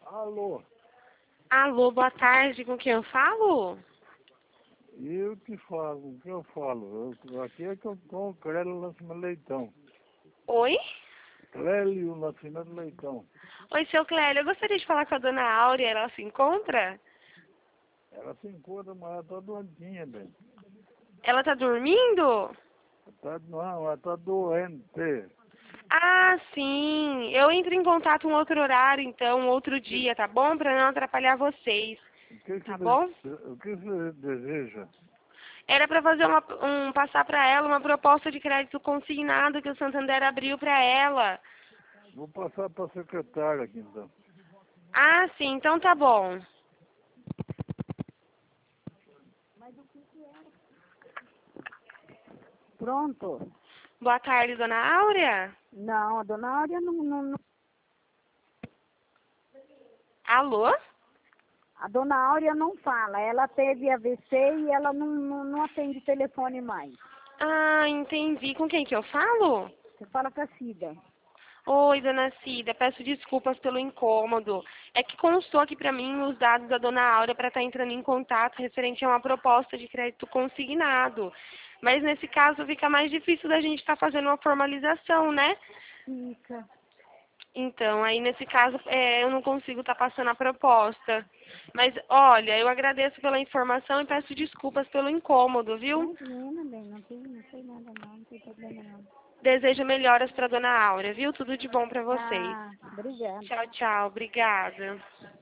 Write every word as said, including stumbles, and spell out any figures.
Alô, Alô, boa tarde, com quem eu falo? eu que falo, o que eu falo? Eu, aqui é que eu com o Clélio Nascimento Leitão. Oi? Clélio Nascimento Leitão. Oi, seu Clélio, eu gostaria de falar com a dona Áurea, ela se encontra? Ela se encontra, mas ela tá doentinha, bem. Ela tá dormindo? Tá, não, ela tá doente. Ah, sim, eu entro em contato um outro horário, então, um outro Que, dia, tá bom? Pra não atrapalhar vocês, o que, que, tá de- bom? o que você deseja? Era pra fazer uma, um, passar pra ela uma proposta de crédito consignado que o Santander abriu pra ela. Vou passar para a secretária aqui, então. Ah, sim, então tá bom. Pronto. Boa tarde, dona Áurea. Não, a dona Áurea não, não, não- Alô? a dona Áurea não fala. Ela teve A V C e ela não, não, não atende telefone mais. Ah, entendi. Com quem que eu falo? Você fala com a Cida. Oi, dona Cida, peço desculpas pelo incômodo. É que constou aqui para mim os dados da dona Áurea para estar entrando em contato referente a uma proposta de crédito consignado. Mas nesse caso fica mais difícil da gente estar fazendo uma formalização, né? Fica. Então, aí nesse caso é, eu não consigo estar passando a proposta. Mas olha, eu agradeço pela informação e peço desculpas pelo incômodo, viu? Imagina, bem, não tem, não tem nada não, não tem problema não. Desejo melhoras para dona Áurea, viu? Tudo de bom para vocês. Ah, obrigada. Tchau, tchau. Obrigada.